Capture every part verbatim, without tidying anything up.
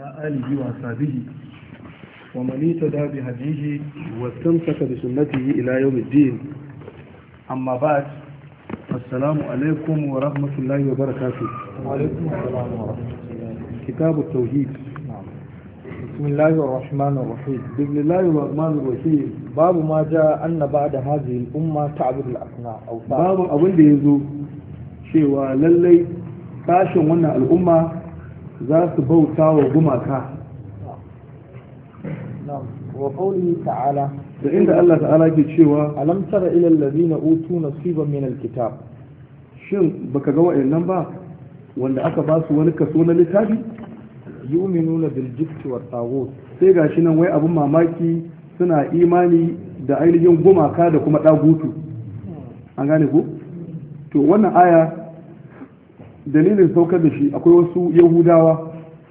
وعلى آله وصحبه ومن اهتدى بهديه واستمسك بسنته إلى يوم الدين. أما بعد، السلام عليكم ورحمة الله وبركاته. وعليكم السلام ورحمة الله. كتاب التوحيد. نعم. بسم الله الرحمن الرحيم. بسم الله الرحمن الرحيم. باب ما جاء أن بعد هذه الأمة تعبد الأصنام أو باب أبن ديزو cewa lallai sashen wannan al'umma za su bauta wa gumaka. wa qawlihi ta'ala, da inda Allah ta'ala ke cewa alam tara ila allazina utu nasiban min alkitab, shin baka ga wa'annan ba wanda aka ba su wani kaso na littafi yu'minuna bil jibti wat taghut, sai gashi nan wai abun mamaki suna imani da ainihin gumaka da kuma dagutu. An gane ku? To wannan aya dalilin saukar da shi akwai wasu yahudawa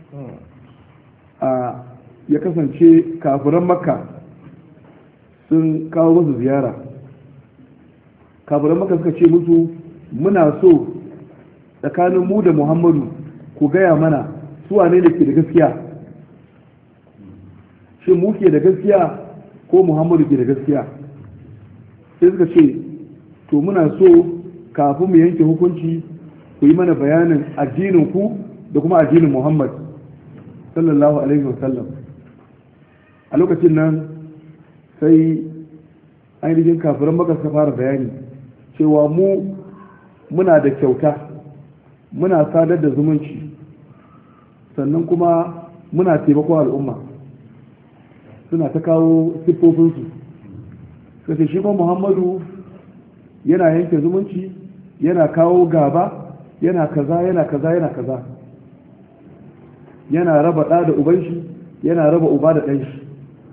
a ya kasance kafiran makka sun kawo musu ziyara. Kafiran makka suka ce musu muna so tsakanin mu da muhammadu ku gaya mana su wane da ke da gaskiya, shin mu ke da gaskiya ko muhammadu ke da gaskiya? sai suka ce to muna so kafin mu yanke hukunci ku yi mana bayanin addinin ku da kuma addinin Muhammad sallallahu alaihi wasallam. A lokacin nan sai ainihin kafiran maka suka fara bayani cewa mu muna da kyauta, muna sadar da zumunci, sannan kuma muna taimakon al'umma. Suna ta kawo siffofinsu. Sai shi kuma Muhammadu yana yanke zumunci, yana kawo gaba, yana kaza yana kaza yana kaza, yana raba ɗa da uban shi, yana raba uba da ɗan shi.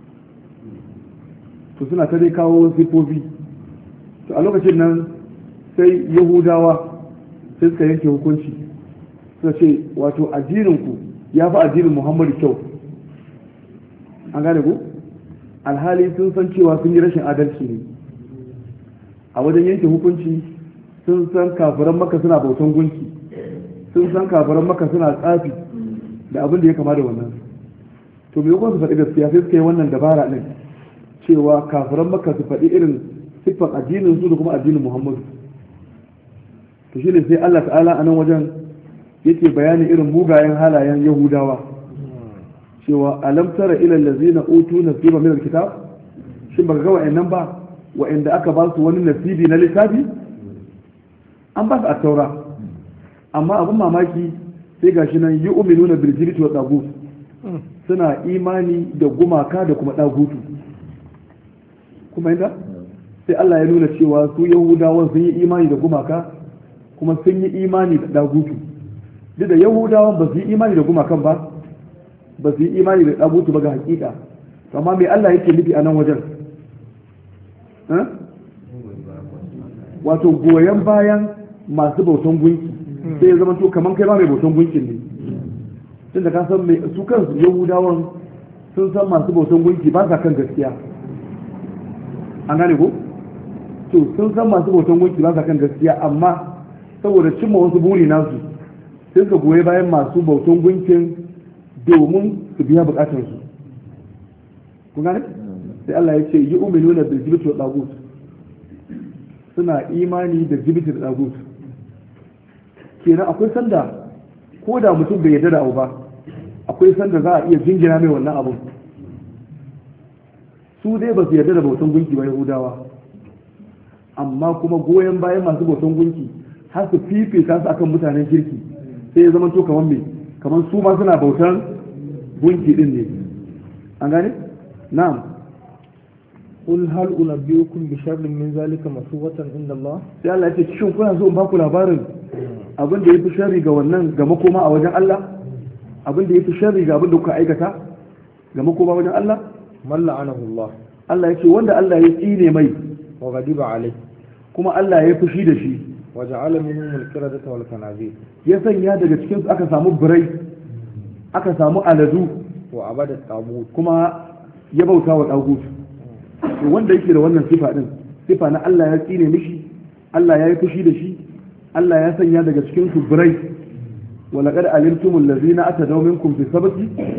to suna ta dai kawo sifofi. To a lokacin nan sai yahudawa sai suka yanke hukunci, suka ce wato addininku ya fi addinin muhammadu kyau. An gane ku? Alhali sun san cewa sun yi rashin adalci ne a wajen yanke hukunci. Sun san kafiran maka suna bautan gunki, sun san kafiran maka suna tsafi da abin da ya kama da wannan. To me yakon su faɗi gaskiya sai suka yi wannan dabara ɗin cewa kafiran maka su faɗi irin siffar addinin su da kuma addinin muhammadu. To shi ne sai Allah ta'ala a nan wajen yake bayani irin mugayen halayen yahudawa cewa alam tara ila allazina utu nasiba min alkitab, shin baka ga wa'annan ba wa'anda aka ba su wani nasibi na littafi? An ba su a taura, amma abin mamaki sai gashi nan yi uminuna biljiriti wa ɗagut, suna imani da gumaka da kuma ɗagutu. Kuma inda sai Allah ya nuna cewa su yahudawan sun yi imani da gumaka kuma sun yi imani da ɗagutu. Duk da yahudawan ba su yi imani da gumakan ba, ba su yi imani da ɗagutu ba ga hakika. Amma me Allah yake nufi a nan wajen? Wato goyon bayan masu bautan gunki sai ya zama to kaman kai ma mai bautan gunkin ne. Tun da ka san mai su kansu yahudawan sun san masu bautan gunki ba sa kan gaskiya. An gane ko? To sun san masu bautan gunki ba sa kan gaskiya, amma saboda cimma wasu buri nasu sai suka goyi bayan masu bautan gunkin domin su biya bukatarsu. Kun gane? Sai Allah ya ce yi uminuna bil jibti wa dagut, suna imani da jibti da dagut. Kenan akwai sanda ko da mutum bai yarda da abu ba, akwai sanda za a iya jingina mai wannan abun. Su dai ba su yarda da bautan gunki ba yahudawa, amma kuma goyon bayan masu bautan gunki har su fifita su akan mutanen kirki sai ya zama to kamar me kamar su ma suna bautan gunki din ne. An gane? Na'am. قل هل أنبئكم بشر من ذلك مثوبة عند الله؟ sai Allah ya ce shin kuna so in ba ku labarin abin da yafi sharri ga wannan ga makoma a wajen Allah, abin da yafi sharri ga abin da kuka aikata ga makoma wajen Allah? man la'anahu Allah, Allah yake wanda Allah ya tsine mai wa ghadiba alayhi, kuma Allah ya fushi da shi, wa ja'ala minhum al-qiradata wal khanazir, ya sanya daga cikin su aka samu birai, aka samu aladu, wa abada tagut, kuma ya bauta wa tagut. Wanda yake da wannan sifa din, sifa na Allah ya tsine mishi, Allah ya yi fushi da shi, Allah ya sanya daga cikin su birai, ولقد علمتم الذين أتدوا منكم في السبت